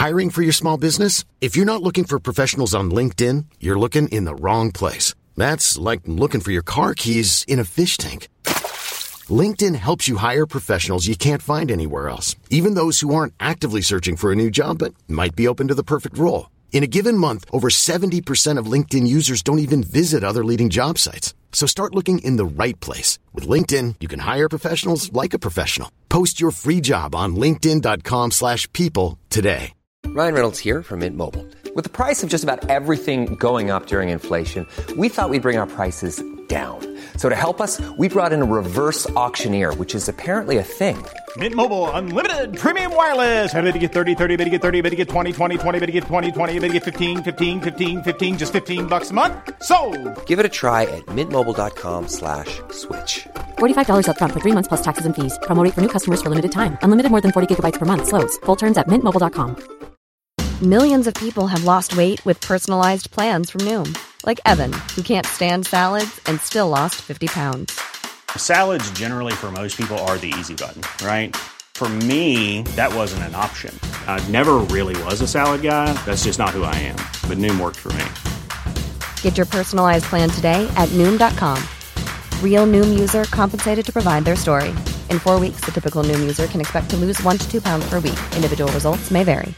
Hiring for your small business? If you're not looking for professionals on LinkedIn, you're looking in the wrong place. That's like looking for your car keys in a fish tank. LinkedIn helps you hire professionals you can't find anywhere else, even those who aren't actively searching for a new job but might be open to the perfect role. In a given month, over 70% of LinkedIn users don't even visit other leading job sites. So start looking in the right place. With LinkedIn, you can hire professionals like a professional. Post your free job on linkedin.com/people today. Ryan Reynolds here from Mint Mobile. With the price of just about everything going up during inflation, we thought we'd bring our prices down. So to help us, we brought in a reverse auctioneer, which is apparently a thing. Mint Mobile Unlimited Premium Wireless. How to get 30, 30, bit to get 30, bit to get 20, 20, 20, bit to get 20, 20, bit to get 15, 15, 15, 15, just $15 a month? Sold! Give it a try at mintmobile.com/switch. $45 up front for 3 months plus taxes and fees. Promo rate for new customers for limited time. Unlimited more than 40 gigabytes per month. Slows full terms at mintmobile.com. Millions of people have lost weight with personalized plans from Noom. Like Evan, who can't stand salads and still lost 50 pounds. Salads generally for most people are the easy button, right? For me, that wasn't an option. I never really was a salad guy. That's just not who I am. But Noom worked for me. Get your personalized plan today at Noom.com. Real Noom user compensated to provide their story. In 4 weeks, the typical Noom user can expect to lose 1 to 2 pounds per week. Individual results may vary.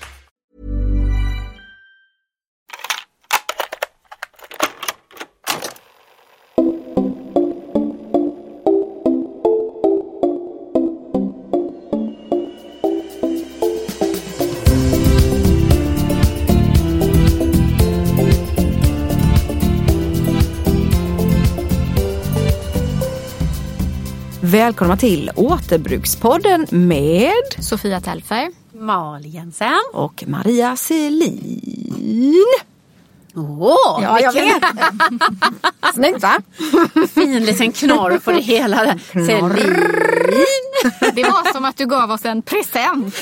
Välkomna till Återbrukspodden med Sofia Telfer, Malin Jensen och Maria Selin. Ja, jag vet. Snyggt, va? Fin liten knorr på det hela där. Selin. Det var som att du gav oss en present.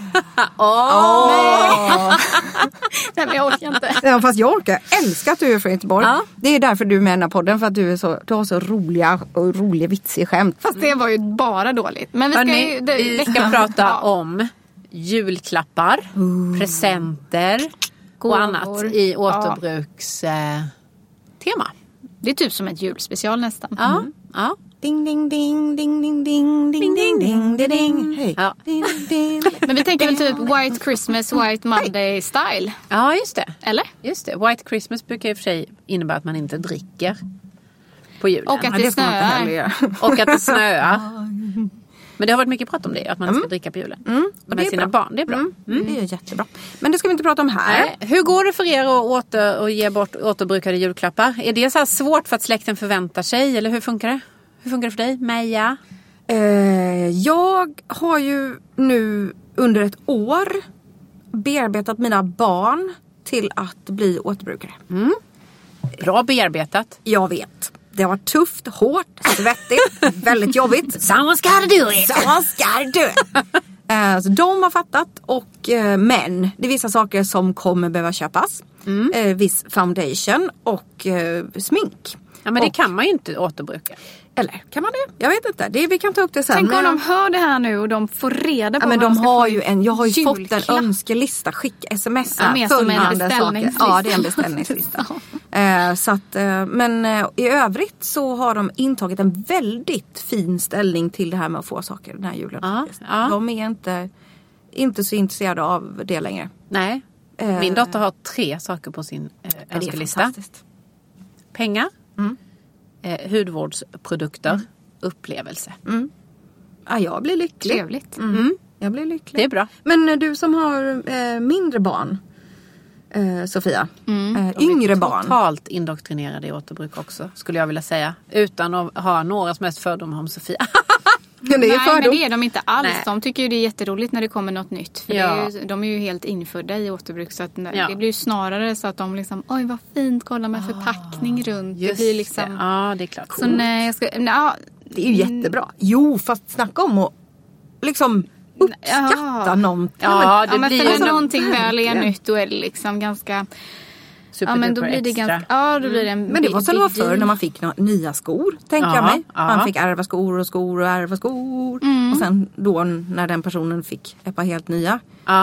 Nej, men jag orkar inte. Ja, fast jag orkar. Jag älskar att du är från Göteborg. Ja. Det är därför du är med i den här podden. För att du har så roliga vitsiga skämt. Fast det var ju bara dåligt. Men vi ska prata om julklappar, presenter och annat i återbrukstema. Det är typ som ett julspecial nästan. Ja. Ding, ding, ding, ding, ding, ding, ding, ding, ding, ding, ding. Hej. Ja. Men vi tänker väl typ White Christmas, White Monday style. Ja, just det. Eller? Just det. White Christmas brukar i och för sig innebära att man inte dricker på julen. Och att det snöar. Och att det snöar. Men det har varit mycket prat om det, att man ska dricka på julen. Och med sina barn, det är bra. Det är jättebra. Men det ska vi inte prata om här. Hur går det för er att ge bort återbrukade julklappar? Är det så här svårt för att släkten förväntar sig? Eller hur funkar det? Hur funkar det för dig, Meja? Jag har ju nu under ett år bearbetat mina barn till att bli återbrukare. Bra bearbetat. Jag vet. Det har varit tufft, hårt, svettigt, väldigt jobbigt. Someone's gotta do it. Someone's gotta do it. Så de har fattat men det är vissa saker som kommer behöva köpas. Viss foundation och smink. Ja, men det kan man ju inte återbruka. Eller kan man det? Jag vet inte. Vi kan ta upp det sen. Tänk om de hör det här nu och de får reda på men vad de har ju jag har ju julklapp. fått en önskelista. Sms. Ja, som en beställningslista. Ja, det är en beställningslista. Så att, men i övrigt så har de intagit en väldigt fin ställning till det här med att få saker den här julen. Ja. De är inte så intresserade av det längre. Nej. Min dotter har 3 saker på sin önskelista. Pengar. Hudvårdsprodukter, upplevelse. Ja, jag blir lycklig. Trevligt. Jag blir lycklig. Det är bra. Men du som har mindre barn, Sofia, yngre barn. Totalt indoktrinerade i återbruk också, skulle jag vilja säga. Utan att ha några som helst fördomar om Sofia. Men Nej, men det är de inte alls. Nej. De tycker ju det är jätteroligt när det kommer något nytt. För de är ju helt infödda i återbruk. Så att det blir ju snarare så att de liksom, oj vad fint, kolla med förpackning runt. Det blir liksom... Ja, det är klart. Så nej, det är ju jättebra. Jo, fast snacka om att liksom uppskatta någonting. Ja, det men blir någonting väl är nytt, då är det liksom ganska... men då blir det ganska... då blir det men det var så det var förr när man fick nya skor, tänker jag mig. Man fick ärva skor och skor och ärva skor. Och sen då när den personen fick ett par helt nya.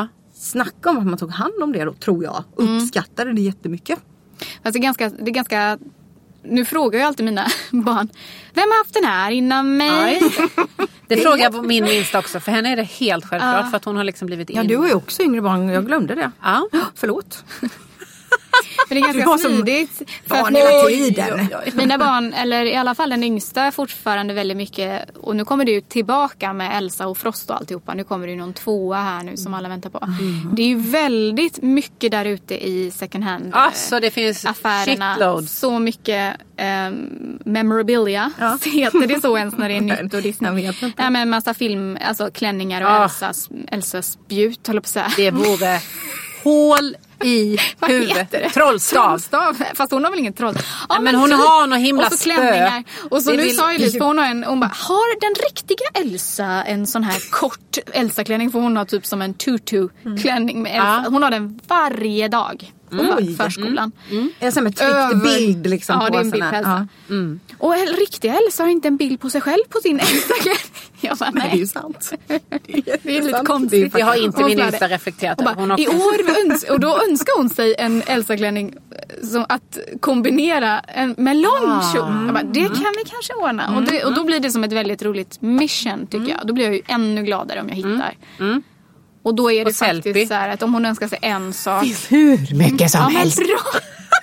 snacka om att man tog hand om det då, tror jag. Uppskattade det jättemycket. Alltså det är ganska... Nu frågar jag alltid mina barn, vem har haft den här innan mig? Det frågar jag på min minsta också, för henne är det helt självklart för att hon har liksom blivit in. Ja, du har ju också yngre barn, jag glömde det. Ja. Förlåt. Men det är ganska smidigt. Barn hela tiden. Mina barn, eller i alla fall den yngsta, är fortfarande väldigt mycket. Och nu kommer det ju tillbaka med Elsa och Frost och alltihopa. Nu kommer det ju någon 2 här nu som alla väntar på. Det är ju väldigt mycket där ute i second hand alltså, det finns affärerna. shitloads. Så mycket memorabilia. Heter det så ens när det är nytt och Disney? Ja, men massa film, alltså klänningar och Elsas spjut, håller på att säga. Det vore hål i huvudet. Trollstav. Fast hon har väl ingen troll. Ja, men hon har någon himla och så klänningar. Och så det nu sa Elise, hon bara, har den riktiga Elsa en sån här kort Elsa-klänning? För hon har typ som en tutu-klänning med Elsa. Hon har den varje dag på förskolan. Jag ser med tryckt bild liksom. Ja, på det är en bild på Elsa. Och riktiga Elsa har inte en bild på sig själv på sin Elsa-klänning. Jag bara, nej. Det är ju sant. Det är lite konstigt. Det har inte min Elsa reflekterat. I år och då önskar hon sig en Elsa-klänning som att kombinera med lång kjol. Det kan vi kanske ordna. Och då blir det som ett väldigt roligt mission, tycker jag. Då blir jag ju ännu gladare om jag hittar. Och då är det faktiskt så här att om hon önskar sig en sak. Det finns hur mycket som helst. Bra.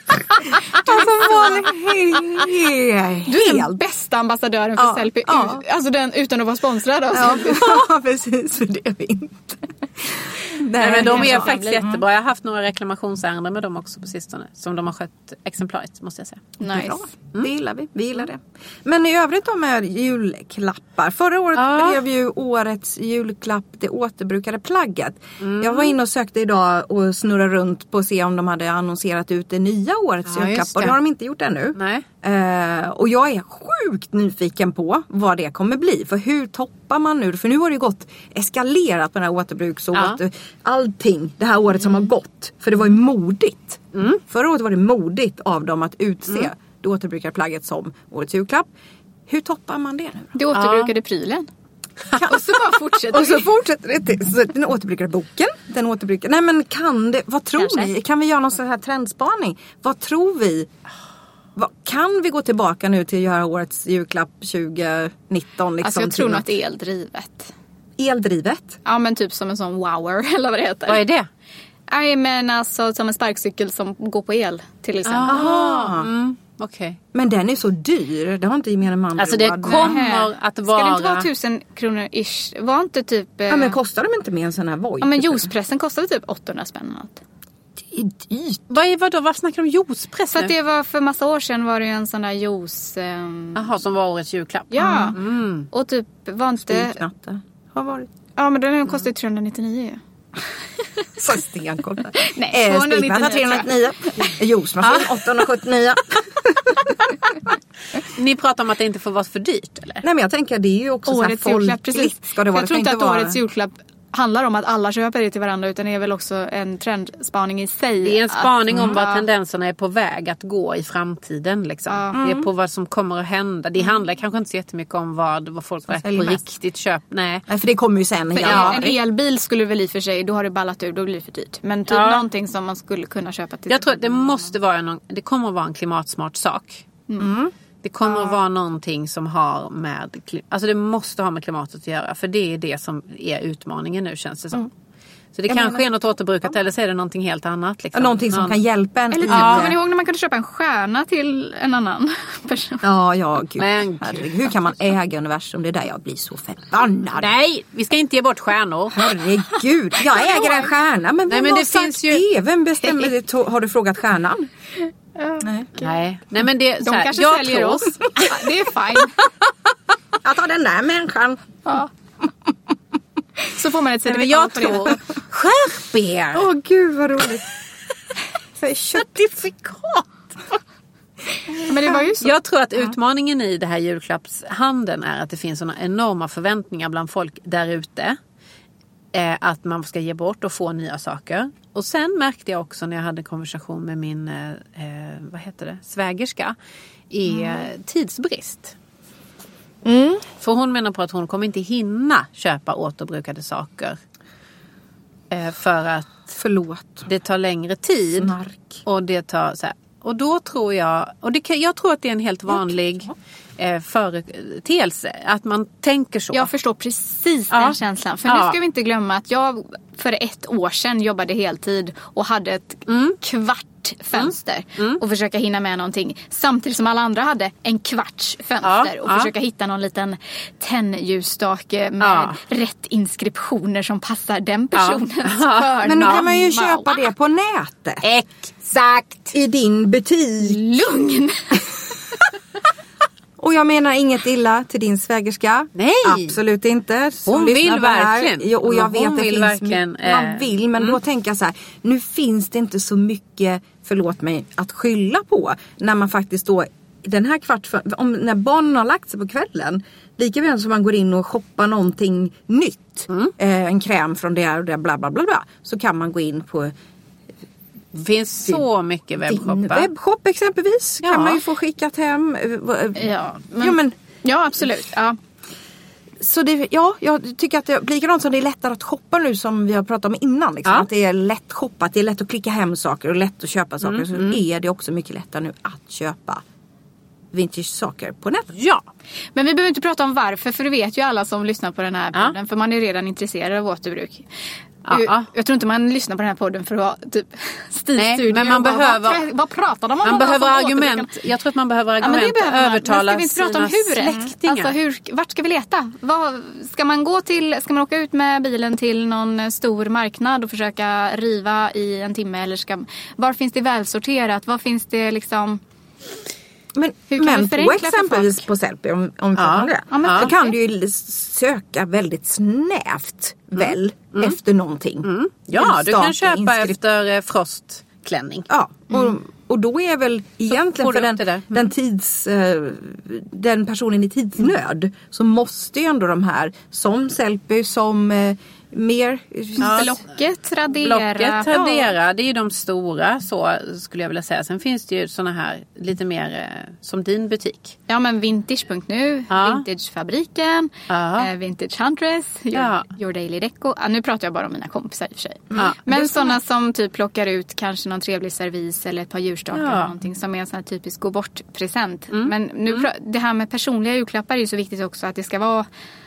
Du är den bästa ambassadören för Sellpy. Alltså utan att vara sponsrad av Sellpy. Ja, precis. För det är vi inte. Nej, men de är faktiskt jättebra. Jag har haft några reklamationsärenden med dem också på sistone. Som de har skött exemplaret, måste jag säga. Nice. Det gillar vi. Vi gillar det. Men i övrigt då med julklappar. Förra året blev ju årets julklapp det återbrukade plagget. Jag var inne och sökte idag och snurrade runt på att se om de hade annonserat ut det nya årets julklapp. Och det har de inte gjort ännu. Nej. Och jag är sjukt nyfiken på vad det kommer bli. För hur toppar man nu? För nu har det gått eskalerat på den här återbruksåret. Allting det här året som har gått. För det var ju modigt. Förra året var det modigt av dem att utse det återbrukade plagget som årets julklapp. Hur toppar man det nu? Det återbrukade prylen. Och så bara fortsätter och så fortsätter det till. Så den återbrukade boken. Den återbrukade. Nej, men kan det, vad tror ni? Kan vi göra någon sån här trendspaning? Vad tror vi? Kan vi gå tillbaka nu till att göra årets julklapp 2019? Liksom, alltså jag tror nog att det är eldrivet. Eldrivet? Ja, men typ som en sån wower eller vad det heter. Vad är det? Nej, men alltså som en sparkcykel som går på el till exempel. Okej. Men den är så dyr. Det har inte gemene man. Alltså det kommer att vara... Ska det inte vara 1000 kronor ish? Var inte typ... Ja, men kostar de inte mer en sån här Voi? Ja, men juicepressen kostade typ 800 spänn allt. Det är dyrt. Vad snackar de om juicepress så att det var för massa år sedan var det ju en sån där juice... Jaha, som var årets julklapp. Ja, och typ var inte... Spiknatte har varit. Ja, men den kostade 399 ju. Så stenkoll. Nej, 299. 399. Juicemaskin 879. Ni pratar om att det inte får vara för dyrt, eller? Nej, men jag tänker det är ju också årets så här julklapp, precis. Ska det vara. Jag tror inte att årets julklapp handlar om att alla köper det till varandra, utan det är väl också en trendspaning i sig. Det är en spaning om vad tendenserna är på väg att gå i framtiden. Liksom. Det är på vad som kommer att hända. Det handlar kanske inte så jättemycket om vad folk på riktigt köper. Nej, för det kommer ju sen. En elbil skulle väl i och för sig, då har det ballat ur, då blir det för dyrt. Men typ någonting som man skulle kunna köpa till. Jag tror att det måste vara det kommer att vara en klimatsmart sak. Det kommer att vara någonting som har med... Alltså det måste ha med klimatet att göra. För det är det som är utmaningen nu, känns det som. Så det kanske är något återbrukat, eller så är det någonting helt annat. Liksom. Någonting som kan hjälpa en. Eller kommer ni ihåg när man kunde köpa en stjärna till en annan person? Ja, gud. Men hur kan man äga universum? Det är där jag blir så förbannad. Nej, vi ska inte ge bort stjärnor. Herregud, jag äger en stjärna. Men vem har sagt det? Vem bestämmer det? Har du frågat stjärnan? Nej, men det de kanske säljer oss. Det är fine. Jag tar den där människan. Ja. Så får man ett certifikat på det. Skärp er! Åh gud vad roligt. Certifikat! Men det var ju så. Jag tror att utmaningen i det här julklappshandeln är att det finns såna enorma förväntningar bland folk där ute. Att man ska ge bort och få nya saker. Och sen märkte jag också när jag hade konversation med min svägerska tidsbrist. För hon menar på att hon kommer inte hinna köpa återbrukade saker För att det tar längre tid. Snark. Och det tar så här. Och då tror jag, jag tror att det är en helt vanlig företeelse, att man tänker så. Jag förstår precis den känslan. För nu ska vi inte glömma att jag för 1 år sedan jobbade heltid och hade ett kvart fönster och försöka hinna med någonting. Samtidigt som alla andra hade en kvarts fönster och försöka hitta någon liten tennljusstake med rätt inskriptioner som passar den personens förnamn. Men nu kan man ju köpa det på nätet. Exakt! I din butik. Lugn! Och jag menar inget illa till din svägerska. Nej. Absolut inte. Hon vill verkligen. Ja, och jag vet att det vill finns verkligen. Man vill, men då tänker jag så här. Nu finns det inte så mycket, förlåt mig, att skylla på. När man faktiskt då, den här när barnen har lagt sig på kvällen. Lika väl som man går in och shoppar någonting nytt. En kräm från det och det, bla bla bla bla. Så kan man gå in på... Det finns så mycket webbshoppar. Webbshop exempelvis kan man ju få skickat hem. Ja, absolut. Ja. Så jag tycker att det blir likadant som det är lättare att shoppa nu, som vi har pratat om innan. Liksom. Att det är lätt shoppat, det är lätt att klicka hem saker och lätt att köpa saker. Så är det också mycket lättare nu att köpa vintage-saker på nätet. Ja, men vi behöver inte prata om varför, för det vet ju alla som lyssnar på den här podden, för man är redan intresserad av återbruk. Jag tror inte man lyssnar på den här podden för att ha typ stilstudier. Men man behöver... Vad pratar de om? Man behöver argument. Jag tror att man behöver argument och övertala sina släktingar. Alltså vart ska vi leta? Ska man åka ut med bilen till någon stor marknad och försöka riva i en timme? Eller var finns det välsorterat? Var finns det liksom... Men på exempelvis på Sellpy, om vi pratar om det. Så kan du ju söka väldigt snävt efter någonting. Ja, du kan köpa efter frostklänning. Ja, och då är väl egentligen för den personen i tidsnöd, så måste ju ändå de här som Sellpy, som mer Blocket, Tradera. Det är ju de stora, så skulle jag vilja säga. Sen finns det ju såna här lite mer som din butik. Ja, men Vintage.nu, Vintagefabriken, Vintage Huntress, Your Daily Deco. Nu pratar jag bara om mina kompisar i och för sig. Men sådana som typ plockar ut kanske någon trevlig servis eller ett par djurstakar eller någonting som är en sån här typisk gå bort present. Men nu det här med personliga julklappar är ju så viktigt också, att det ska vara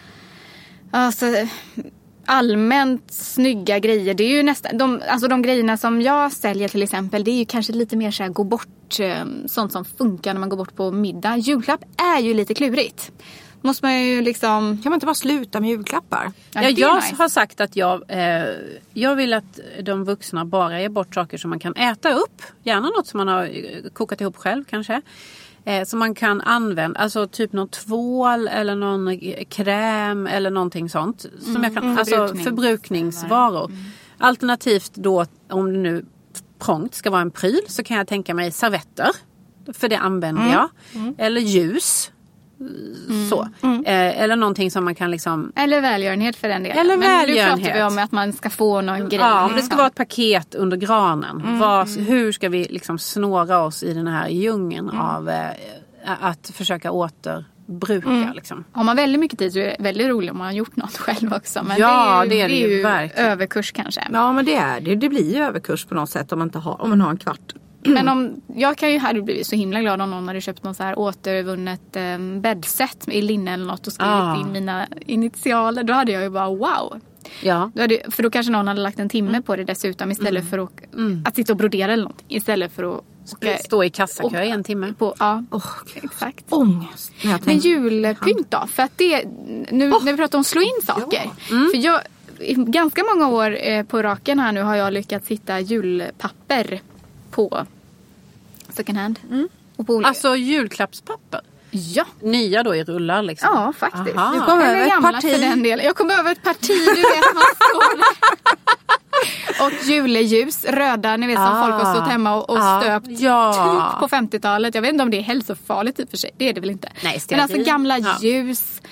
allmänt snygga grejer. Det är ju nästan de grejerna som jag säljer till exempel, det är ju kanske lite mer så här gå bort, sånt som funkar när man går bort på middag. Julklapp är ju lite klurigt. Måste man ju liksom... Kan man inte bara sluta med julklappar? Jag har sagt att jag vill att de vuxna bara ger bort saker som man kan äta upp. Gärna något som man har kokat ihop själv kanske. Som man kan använda, alltså typ någon tvål eller någon kräm eller någonting sånt. Som jag kan, alltså förbrukningsvaror. Alternativt då, om det nu prångt ska vara en pryl, så kan jag tänka mig servetter. För det använder jag. Eller ljus. Så. Eller någonting som man kan liksom... Eller välgörenhet för den delen. Men nu pratar vi om att man ska få någon grej. Ja, det ska vara ett paket under granen. Hur ska vi liksom snåra oss i den här djungeln av att försöka återbruka liksom. Har man väldigt mycket tid så är det väldigt roligt om man har gjort något själv också. Men det är ju verkligen överkurs kanske. Ja, men det är det. Det blir ju överkurs på något sätt om man har en kvart. Men jag kan ju hade blivit så himla glad om någon hade köpt någon så här återvunnet bäddset i linne eller något och skrivit in mina initialer. Då hade jag ju bara wow. Ja. För då kanske någon hade lagt en timme på det dessutom istället för att sitta och brodera eller något. Istället för att stå i kassakö i en timme. Exakt. Ångest. Men julpynt då? För att nu när vi pratar om slå in saker. För jag, i ganska många år på raken här nu har jag lyckats hitta julpapper på second hand. Alltså julklappspapper? Ja. Nya då i rullar liksom? Ja, faktiskt. Du kom över ett parti. För den delen. Jag kom över ett parti, du vet man står. Och juleljus, röda, ni vet som folk har stått hemma och stöpt typ på 50-talet. Jag vet inte om det är hälsofarligt i och för sig. Det är det väl inte. Nej, men alltså gamla ljus,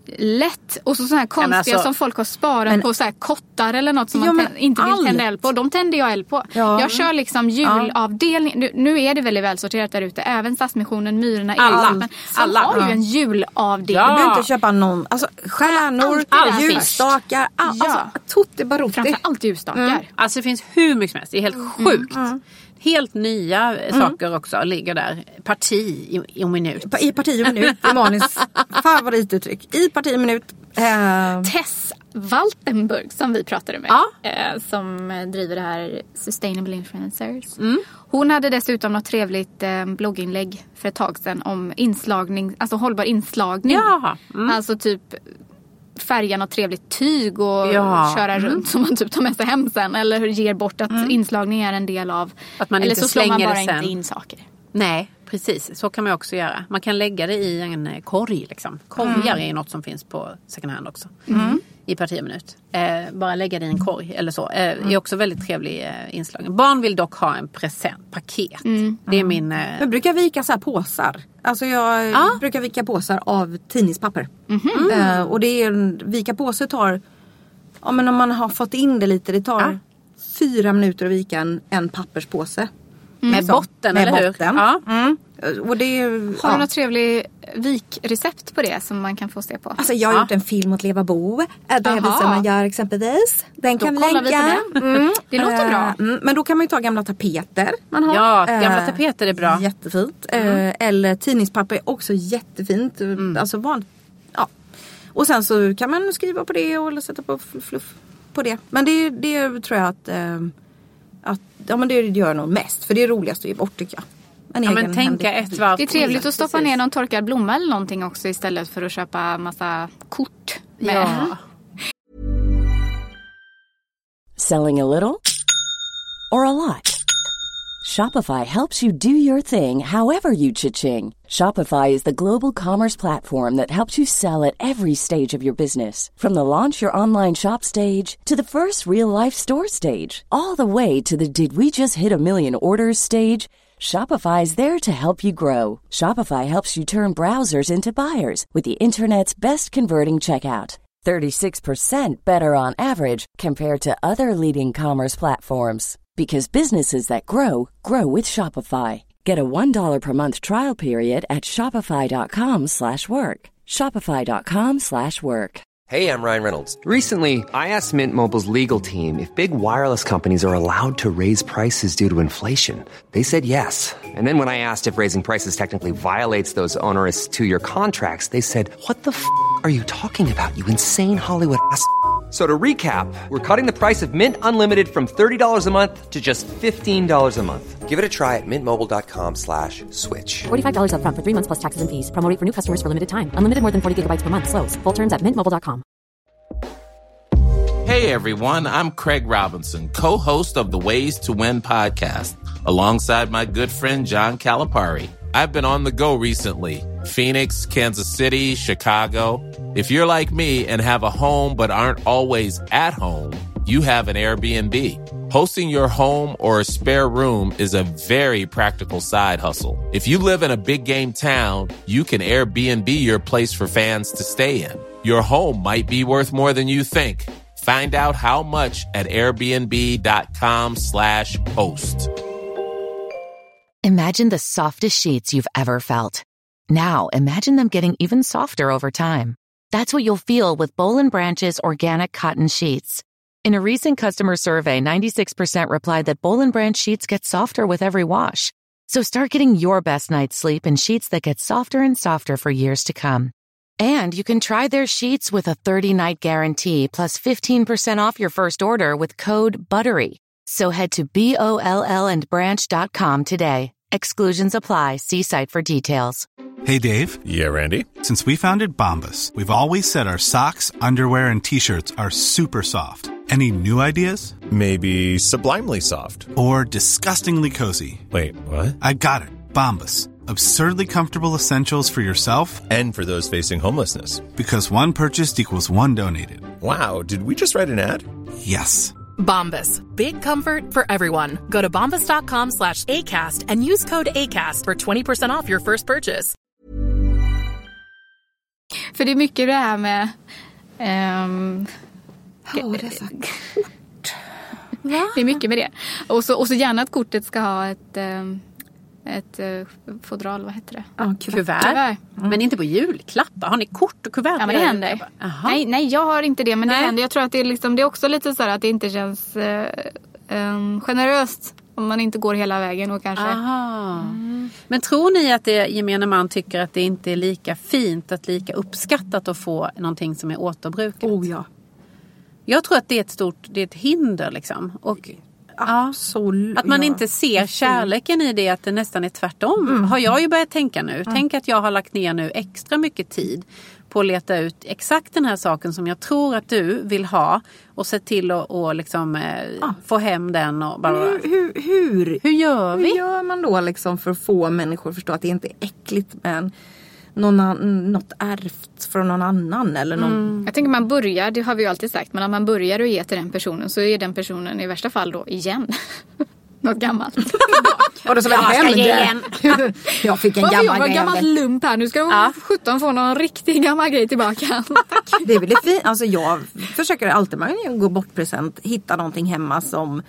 lätt. Och så här konstiga som folk har sparat på så här kottar eller något som man inte vill tända eld på. De tänder jag eld på. Ja. Jag kör liksom julavdelning. Nu är det väldigt välsorterat där ute. Även Stadsmissionen, Myrorna, Erikshamn. Alla har ju en julavdelning. Ja. Du behöver inte köpa någon. Alltså stjärnor, ljusstakar. Alltså, tutti barutti. Framförallt ljusstakar. Alltså det finns hur mycket som helst. Det är helt sjukt. Helt nya saker också ligger där. Parti i minut. I parti i minut. Malins favorituttryck. I parti i minut. Tess Waltenburg som vi pratade med. Som driver det här Sustainable Influencers. Hon hade dessutom något trevligt blogginlägg för ett tag sedan om inslagning, alltså hållbar inslagning. Alltså typ färga något trevligt tyg och köra runt som man typ tar med sig hem sen. Eller ger bort att inslagning är en del av. Att man eller inte så slår man bara inte in saker. Nej, precis. Så kan man också göra. Man kan lägga det i en korg liksom. Korgar är något som finns på second hand också. I partiminut. Bara lägga det i en korg eller så. Är också väldigt trevlig inslag. Barn vill dock ha en paket. Det är min... Jag brukar vika så här påsar. Alltså jag brukar vika påsar av tidningspapper. Och det är vika påsar tar... Ja, men om man har fått in det lite, det tar 4 minuter att vika en papperspåse. Med botten, med eller botten. Hur? Och det, har du något trevligt vikrecept på det som man kan få se på? Alltså jag har gjort en film åt Leva Bo. Där jag visar man gör exempelvis. Den kan vi lägga. Det låter bra. Men då kan man ju ta gamla tapeter. Man har. Ja, gamla tapeter är bra. Jättefint. Eller tidningspapper är också jättefint. Alltså vanligt. Ja. Och sen så kan man skriva på det eller sätta på fluff på det. Men det tror jag att men det gör nog mest. För det är roligast att ge bort, tycker jag. Men tänka ett varv. Det är trevligt att stoppa ner någon torkad blomma eller någonting också istället för att köpa massa kort. Selling a little or a lot? Shopify helps you do your thing however you cha-ching. Shopify is the global commerce platform that helps you sell at every stage of your business. From the launch your online shop stage to the first real-life store stage. All the way to the did we just hit a million orders stage. Shopify is there to help you grow. Shopify helps you turn browsers into buyers with the internet's best converting checkout. 36% better on average compared to other leading commerce platforms. Because businesses that grow, grow with Shopify. Get a $1 per month trial period at shopify.com/work. Shopify.com/work. Hey, I'm Ryan Reynolds. Recently, I asked Mint Mobile's legal team if big wireless companies are allowed to raise prices due to inflation. They said yes. And then when I asked if raising prices technically violates those onerous 2-year contracts, they said, "What the f*** are you talking about, you insane Hollywood ass?" So to recap, we're cutting the price of Mint Unlimited from $30 a month to just $15 a month. Give it a try at mintmobile.com/switch. $45 up front for 3 months plus taxes and fees. Promo rate for new customers for limited time. Unlimited more than 40 gigabytes per month. Slows full terms at mintmobile.com. Hey everyone, I'm Craig Robinson, co-host of the Ways to Win podcast, alongside my good friend John Calipari. I've been on the go recently. Phoenix, Kansas City, Chicago. If you're like me and have a home but aren't always at home, you have an Airbnb. Hosting your home or a spare room is a very practical side hustle. If you live in a big game town, you can Airbnb your place for fans to stay in. Your home might be worth more than you think. Find out how much at airbnb.com/host. Imagine the softest sheets you've ever felt. Now, imagine them getting even softer over time. That's what you'll feel with Boll & Branch's organic cotton sheets. In a recent customer survey, 96% replied that Boll & Branch sheets get softer with every wash. So start getting your best night's sleep in sheets that get softer and softer for years to come. And you can try their sheets with a 30-night guarantee plus 15% off your first order with code BUTTERY. So head to BOLLandbranch.com today. Exclusions apply. See site for details. Hey, Dave. Yeah, Randy. Since we founded Bombas, we've always said our socks, underwear, and T-shirts are super soft. Any new ideas? Maybe sublimely soft. Or disgustingly cozy. Wait, what? I got it. Bombas. Absurdly comfortable essentials for yourself and for those facing homelessness. Because one purchased equals one donated. Wow, did we just write an ad? Yes. Bombas. Big comfort for everyone. Go to bombas.com/ACAST and use code ACAST for 20% off your first purchase. För det är mycket det här med... Det är mycket med det. Och så gärna att kortet ska ha ett fodral, vad heter det? Ja, kuvert. Men inte på julklappar. Har ni kort och kuvert? Ja, men det händer. Nej, jag har inte det, men det händer. Jag tror att det är också lite så här att det inte känns generöst om man inte går hela vägen och kanske... Men tror ni att det gemene man tycker att det inte är lika fint, att lika uppskattat att få någonting som är återbrukat? Ja. Jag tror att det är ett hinder liksom. Och absolut. Att man inte ser kärleken i det, att det nästan är tvärtom. Har jag ju börjat tänka nu. Tänk att jag har lagt ner nu extra mycket tid på att leta ut exakt den här saken som jag tror att du vill ha och se till att liksom, få hem den. Och bara... Hur gör vi? Hur gör man då liksom för att få människor att förstå att det inte är äckligt med något ärvt från någon annan eller någon... Jag tänker man börjar, det har vi ju alltid sagt, men om man börjar att ge till den personen så är den personen i värsta fall då igen något gammalt. Och det som igen. Jag fick en gammal grej. Jag var gammal lump här. Nu ska jag 17 få någon riktig gammal grej tillbaka. Det är väl fint. Alltså jag försöker alltid med en gå bort present hitta någonting hemma som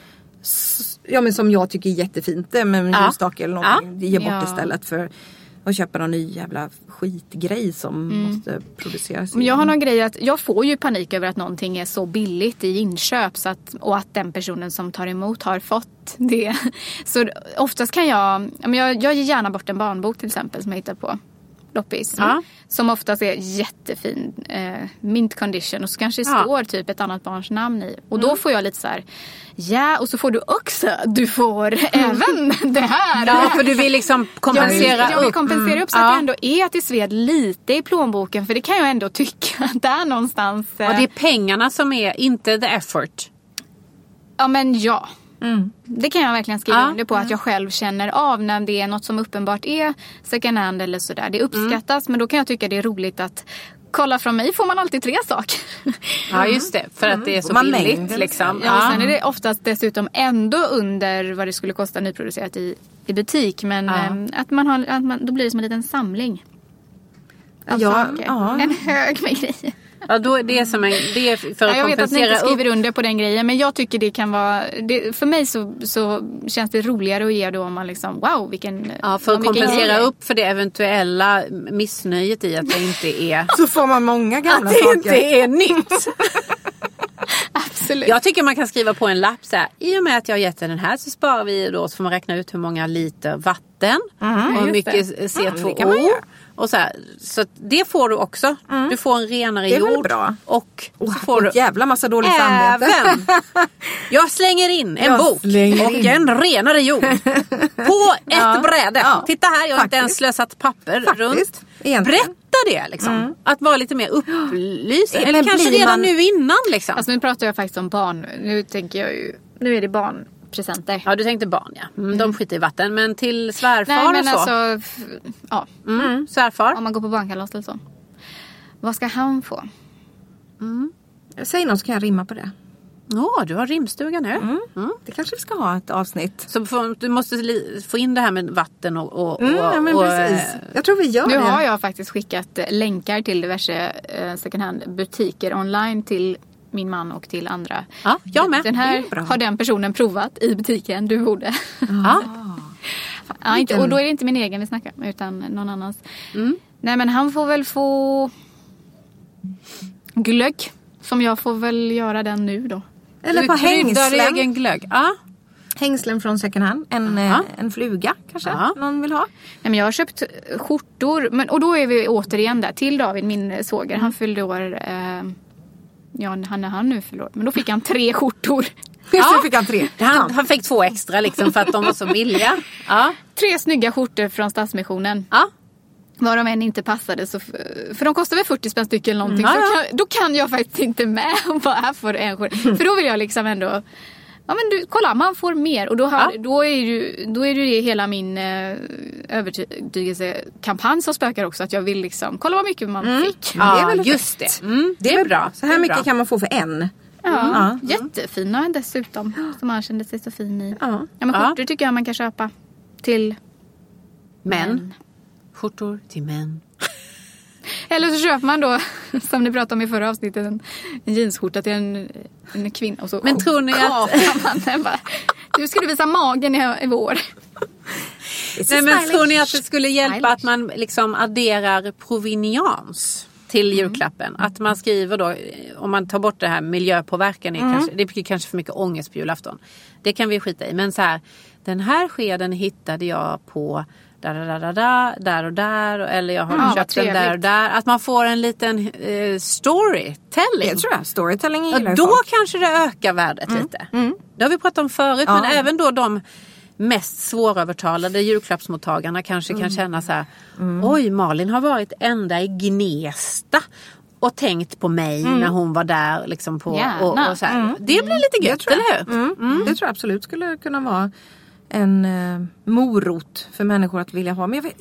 jag tycker är jättefint med en ljusstake eller någonting. Ge bort istället för att köpa någon ny jävla skitgrej som måste produceras. Men jag har någon grej att jag får ju panik över att någonting är så billigt i inköp och att den personen som tar emot har fått det. Så oftast kan jag ger gärna bort en barnbok till exempel som jag hittar på loppis. Som oftast är jättefin mint condition och så kanske det står typ ett annat barns namn i. Och då får jag lite så här, och så får du får även det här. Ja, för du vill liksom kompensera upp. Jag vill kompensera upp så att det ändå är att det sved lite i plånboken. För det kan jag ändå tycka att det är någonstans. Och det är pengarna som är, inte the effort. Ja, men ja. Det kan jag verkligen skriva under på att jag själv känner av när det är något som uppenbart är second hand eller sådär. Det uppskattas, men då kan jag tycka det är roligt att kolla från mig får man alltid 3 saker. Ja, just det. För att det är så billigt liksom. Ja, och sen är det oftast dessutom ändå under vad det skulle kosta nyproducerat i butik. Men då blir det som en liten samling. En hög med grejer. Ja, då är det som det är för att jag vet att ni inte skriver upp. under på den grejen, men jag tycker det kan vara för mig så känns det roligare att ge då om man liksom vilken för att kompensera upp för det eventuella missnöjet i att det inte är så får man många gamla att det saker. Inte är nytt. Absolut. Jag tycker man kan skriva på en lapp så här, i och med att jag har gett den här så sparar vi då, så får man räkna ut hur många liter vatten och hur mycket CO2 och så det får du också. Du får en renare jord. Det är väl bra. Och så får du jävla massa dåligt samvete. Jag slänger in en bok och en renare jord på ett bräde. Titta här, jag har inte ens slösat papper runt. Berätta det liksom. Att vara lite mer upplysande. Eller kanske redan nu innan liksom. Alltså nu pratar jag faktiskt om barn. Nu tänker jag ju, nu är det barnpresenter. Ja, du tänkte barn, de skiter i vatten. Men till svärfar och så. Alltså, svärfar. Om man går på barnkalas eller så. Vad ska han få? Säg något så kan jag rimma på det. Du har rimstuga nu. Det kanske vi ska ha ett avsnitt. Så du måste få in det här med vatten och precis. Jag tror vi gör nu det. Nu har jag faktiskt skickat länkar till diverse second hand butiker online till min man och till andra. Ja, jag med. Den här har den personen provat i butiken. Du borde. Och då är det inte min egen vi snackar om, utan någon annans. Nej, men han får väl få glögg. Som jag får väl göra den nu då. Eller på hängslen. Egen glögg. Hängslen från second hand. En fluga kanske någon vill ha. Nej, men jag har köpt skjortor. Och då är vi återigen där till David, min svåger. Han fyllde år... han nu förlorade. Men då fick han 3 skjortor. Så fick han 3. Han fick 2 extra liksom för att de var så billiga. 3 snygga skjortor från Stadsmissionen. Var de än inte passade så, för de kostar väl 40 spänn stycken eller någonting. Då kan jag faktiskt inte med vad här för en skjorta. För då vill jag liksom ändå... Ja, men kolla, man får mer. Och då är det hela min övertygelsekampanj som spökar också. Att jag vill liksom, kolla vad mycket man fick. Det är väl just det. Det är bra. Så här mycket kan man få för en. Jättefina dessutom. Som man kände sig så fin i. Men skjortor tycker jag man kan köpa till män. Skjortor till män. Eller så köper man då, som ni pratade om i förra avsnittet, en jeansskjorta till en kvinna. Och så men tror ni att... man bara, du skulle visa magen i vår. Nej, men tror ni att det skulle hjälpa att man liksom adderar proveniens till julklappen? Att man skriver då, om man tar bort det här miljöpåverkan, det blir kanske för mycket ångest på julafton. Det kan vi skita i. Men så här, den här skeden hittade jag på där och där. Eller jag har köpt den där och där. Att man får en liten storytelling. Jag tror jag. Storytelling gillar då folk. Kanske det ökar värdet lite. Det har vi pratat om förut. Men även då de mest svårövertalade julklappsmottagarna kanske kan känna så här: oj, Malin har varit ända i Gnesta och tänkt på mig när hon var där liksom på, och så här. Det blir lite gött, eller hur? Det tror jag absolut skulle kunna vara en morot för människor att vilja ha. Men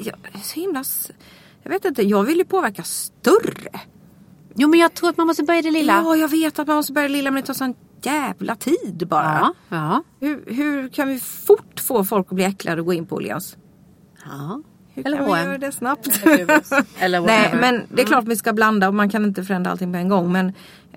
jag vet inte, jag vill ju påverka större. Jo, men jag tror att man måste börja det lilla. Ja, jag vet att man måste börja det lilla, men det tar sån jävla tid bara. Ja. Hur kan vi fort få folk att bli äcklade och gå in på Åhléns? Ja. Hur kan vi göra det snabbt? Eller nej, men det är klart vi ska blanda och man kan inte förändra allting på en gång. Men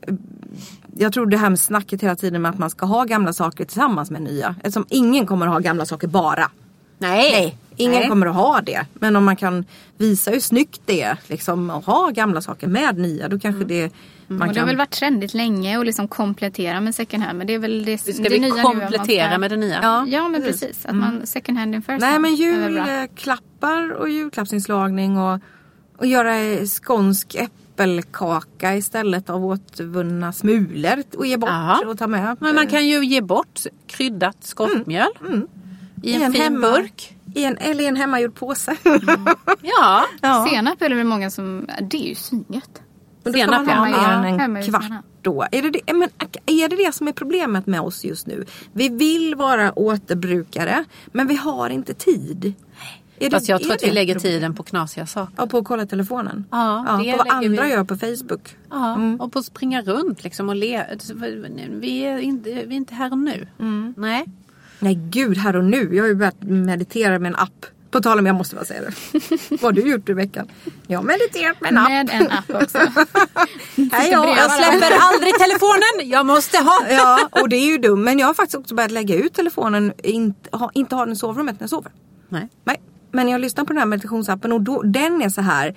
jag tror det här med snacket hela tiden med att man ska ha gamla saker tillsammans med nya. Eftersom ingen kommer att ha gamla saker bara. Nej. Ingen kommer att ha det. Men om man kan visa hur snyggt det är liksom, att ha gamla saker med nya, då kanske det... Och det har väl varit trendigt länge och liksom komplettera med second hand. Men det är väl det, ska vi nya komplettera med det nya? Ja, men precis. Att man second hand in first. Nej, men julklappar och julklappsinslagning och göra skånsk äppelkaka istället av återvunna smulor och ge bort och ta med. Men man kan ju ge bort kryddat skottmjöl i en fin burk. Eller i en hemmagjord påse. Ja. Senap är det väl många som... Det är ju synget. Men då kan man ha mer än en kvart då. Är det det som är problemet med oss just nu? Vi vill vara återbrukare, men vi har inte tid. Fast jag tror att vi lägger tiden på knasiga saker. Ja, på att kolla telefonen. Ja, på vad andra gör på Facebook. Ja, och på att springa runt liksom och vi är inte här och nu. Nej. Nej, gud, här och nu. Jag har ju börjat meditera med en app. På tal om, jag måste bara säga det. Vad har du gjort i veckan? Jag har mediterat med en app. Med en app också. Jag släpper aldrig telefonen. Jag måste ha. Ja, och det är ju dumt. Men jag har faktiskt också börjat lägga ut telefonen. Inte ha den i sovrummet när jag sover. Nej. Men jag lyssnar på den här meditationsappen och den är så här.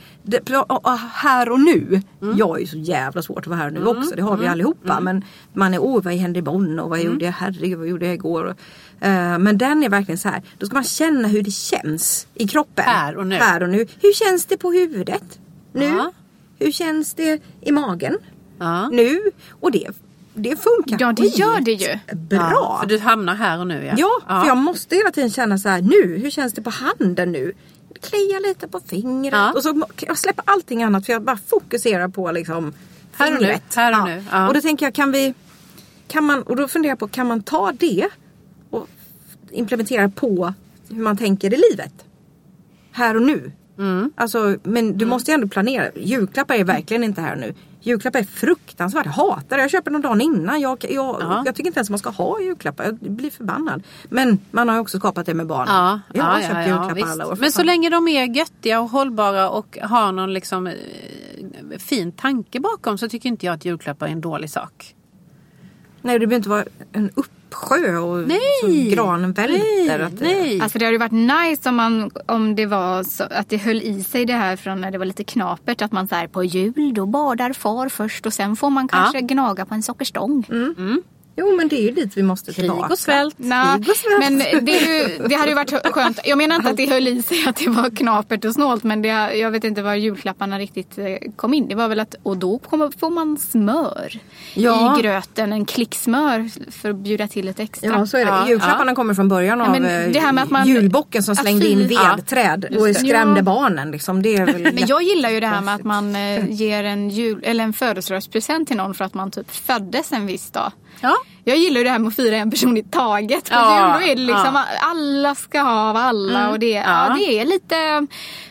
Här och nu. Jag är ju så jävla svårt att vara här och nu också. Det har vi allihopa. Men man är, vad hände imorgon? Och vad gjorde jag? Herregud, vad gjorde jag igår? Men den är verkligen så här. Då ska man känna hur det känns i kroppen. Här och nu. Hur känns det på huvudet? Nu. Hur känns det i magen? Nu. Och det funkar. Ja, det gör det ju. Bra. Ja, för du hamnar här och nu. Ja, för jag måste hela tiden känna så här. Nu, hur känns det på handen nu? Klia lite på fingret. Och så jag släpper allting annat. För jag bara fokuserar på liksom fingret. Här och nu. Och då tänker jag, och då funderar jag på, kan man ta det och implementera på hur man tänker i livet? Här och nu. Alltså, men du måste ju ändå planera. Julklappar är verkligen inte här nu. Julklappar är fruktansvärt. Jag hatar det. Jag köper någon dag innan. Jag tycker inte ens man ska ha julklappar. Jag blir förbannad. Men man har ju också skapat det med barnen. Jag har köpt julklappar alla år. Men så länge de är göttiga och hållbara och har någon liksom fin tanke bakom, så tycker inte jag att julklappar är en dålig sak. Nej, det behöver inte vara en uppsjö och som granen välter. Nej. Alltså det hade ju varit nice om det var så att det höll i sig det här från när det var lite knapert. Att man så här, på jul då badar far först och sen får man kanske gnaga på en sockerstång. Jo, men det är ju dit vi måste tillbaka. Krig och svält. Men det hade ju varit skönt. Jag menar inte att det höll i sig att det var knapert och snålt. Men jag vet inte var julklapparna riktigt kom in. Det var väl att, och då får man smör i gröten. En klick smör för att bjuda till ett extra. Ja, så är det. Julklapparna kommer från början av det här med att man, julbocken som slängde in vedträd och skrämde barnen. Liksom. Det är väl men jag gillar ju det här med att man ger en födelsedagspresent till någon för att man typ föddes en viss dag. Ja. Jag gillar ju det här med att fira en person i taget. På jul, då är det liksom alla ska ha av alla. Och det är lite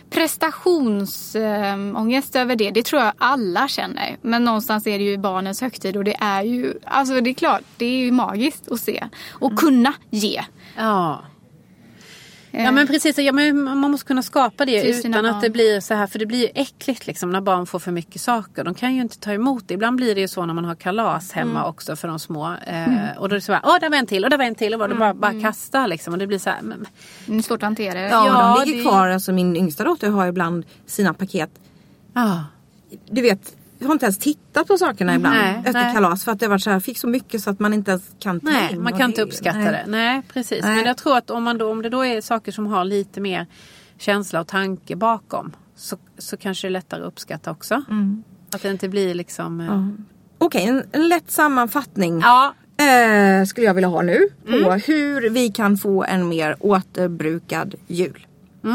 prestationsångest över det. Det tror jag alla känner. Men någonstans är det ju barnens högtid. Och det är ju, alltså det är klart, det är ju magiskt att se. Och kunna ge. Ja. Ja men precis, men man måste kunna skapa det utan att det blir så här, för det blir ju äckligt liksom när barn får för mycket saker. De kan ju inte ta emot det. Ibland blir det ju så när man har kalas hemma också för de små. Och då är det så här, där var en till och där var en till och då bara kasta liksom. Och det blir så här. Svårt att hantera. Ja, de ligger kvar. Alltså min yngsta dotter har ibland sina paket. Du vet, jag har inte ens tittat på sakerna ibland efter kalas för att det var så här, fick så mycket så att man inte ens kan ta in. Man kan inte uppskatta det. Nej, precis. Nej. Men jag tror att om det då är saker som har lite mer känsla och tanke bakom så kanske det är lättare att uppskatta också. Att det inte blir liksom... Okej, en lätt sammanfattning skulle jag vilja ha nu på hur vi kan få en mer återbrukad jul.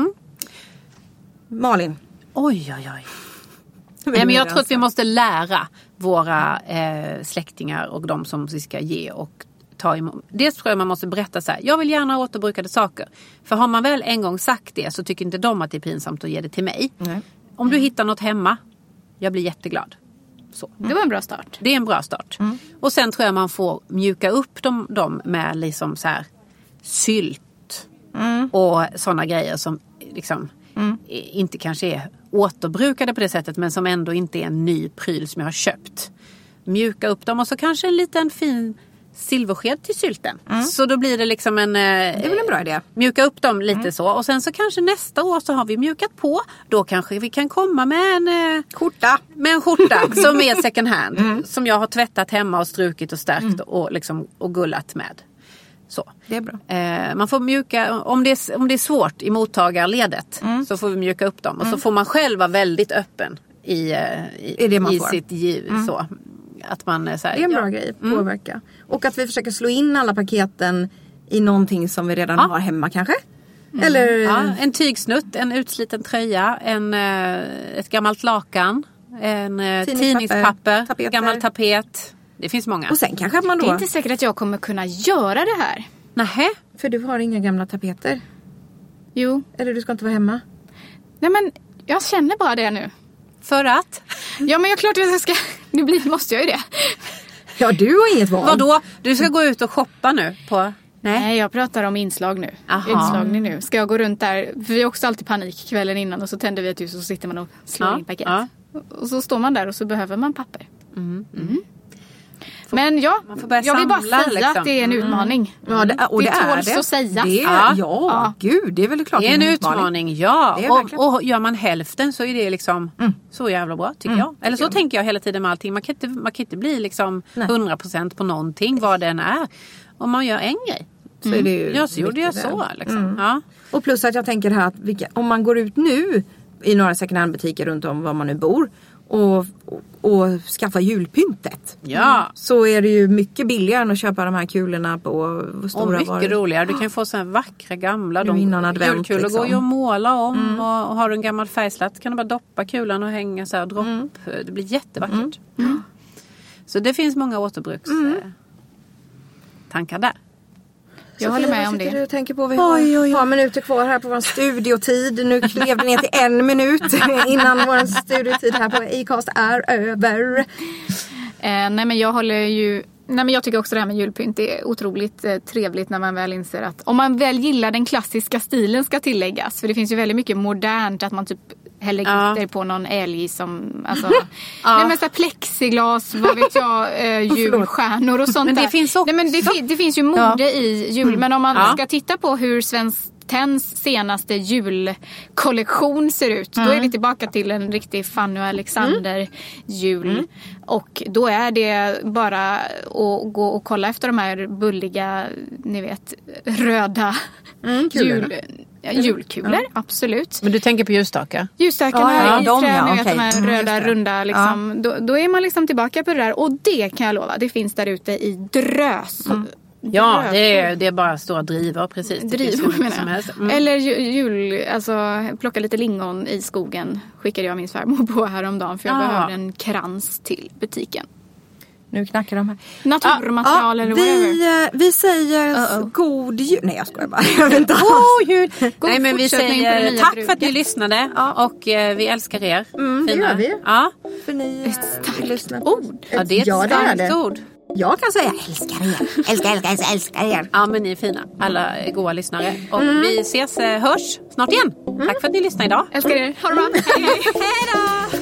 Malin. Oj. Nej, men jag tror att vi måste lära våra släktingar och de som vi ska ge och ta emot. Dels tror jag man måste berätta så här, jag vill gärna ha återbrukade saker. För har man väl en gång sagt det så tycker inte de att det är pinsamt att ge det till mig. Om du hittar något hemma, jag blir jätteglad. Så. Det var en bra start. Det är en bra start. Och sen tror jag man får mjuka upp dem med liksom så här sylt och sådana grejer som liksom inte kanske är återbrukade på det sättet men som ändå inte är en ny pryl som jag har köpt. Mjuka upp dem och så kanske en liten fin silversked till sylten. Så då blir det liksom det är väl en bra idé. Mjuka upp dem lite så och sen så kanske nästa år så har vi mjukat på. Då kanske vi kan komma med en skjorta. Med en skjorta som är second hand som jag har tvättat hemma och strukit och stärkt och liksom och gullat med. Så. Det är bra. Man får mjuka om det är svårt i mottagarledet så får vi mjuka upp dem och så får man själv vara väldigt öppen i sitt giv så att man så här, det är en bra grej påverka. Och att vi försöker slå in alla paketen i någonting som vi redan har hemma kanske. Eller en tygsnutt, en utsliten tröja, ett gammalt lakan, en tidningspapper, gammal tapet. Det finns många. Och sen kanske man då... Det är inte säkert att jag kommer kunna göra det här. Nähä? För du har inga gamla tapeter. Jo. Eller du ska inte vara hemma. Nej men, jag känner bara det nu. För att? Ja men jag klart att jag ska... Nu måste jag ju det. Ja, du har inget val. Vadå? Du ska gå ut och shoppa nu på... Nej, jag pratar om inslag nu. Inslagning nu. Ska jag gå runt där? För vi har också alltid panik kvällen innan. Och så tänder vi ett ljus och så sitter man och slår in paket. Och så står man där och så behöver man papper. Men jag vill bara säga liksom. Att det är en utmaning. Ja, det tåls att säga. Gud, det är väl klart. Det är en utmaning, ja. Och gör man hälften så är det liksom så jävla bra, tycker jag. Eller så tänker jag hela tiden med allting. Man kan inte bli liksom 100% på någonting, vad den är. Om man gör en grej. Så är det ju så gjorde jag så. Liksom. Ja. Och plus att jag tänker här att om man går ut nu i några second hand butiker runt om var man nu bor och skaffa julpyntet. Så är det ju mycket billigare än att köpa de här kulorna på stora och mycket roligare. Du kan ju få så här vackra gamla julkulor liksom. Går ju att måla om och har du en gammal färgslatt kan du bara doppa kulan och hänga så här dropp. Det blir jättevackert. Så det finns många återbrukstankar där. Jag håller med om det. Du tänker på vi har ett par minuter kvar här på vår studiotid. Nu klev det ner till 1 minut innan vår studiotid här på Acast är över. Nej men jag tycker också det här med julpynt är otroligt trevligt när man väl inser att om man väl gillar den klassiska stilen ska tilläggas. För det finns ju väldigt mycket modernt att man typ häller glitter på någon älg som nej men så plexiglas, vad vet jag, julstjärnor och sånt. Men det finns också. Nej, men det finns ju mode i jul, men om man ska titta på hur Svensk Tenns senaste julkollektion ser ut, då är vi tillbaka till en riktig Fanny och Alexander jul. Och då är det bara att gå och kolla efter de här bulliga, ni vet, röda julkulor, absolut. Men du tänker på ljusstakar? Ljusstakarna i trä, de här röda, runda liksom. Då är man liksom tillbaka på det där. Och det kan jag lova, det finns där ute i drös. Ja, det är bara stora drivor, precis. Drivor menar jag. Eller jul, alltså plocka lite lingon i skogen skickade jag min svärmor på häromdagen för jag behövde en krans till butiken. Nu knackar de här. Naturmaterial eller whatever. Vi säger god jul. Nej, jag skojar bara. Jag vet inte god jul. Nej, men vi säger tack för att ni lyssnade. Och vi älskar er. Det gör vi. Ja. För ni ett starkt lyssnar. ord. Ja, det är ett starkt ord. Jag kan säga älskar er. Älskar er. Ja, men ni är fina. Alla goda lyssnare. Och vi hörs snart igen. Tack för att ni lyssnade idag. Älskar er. Ha det bra. Hej då.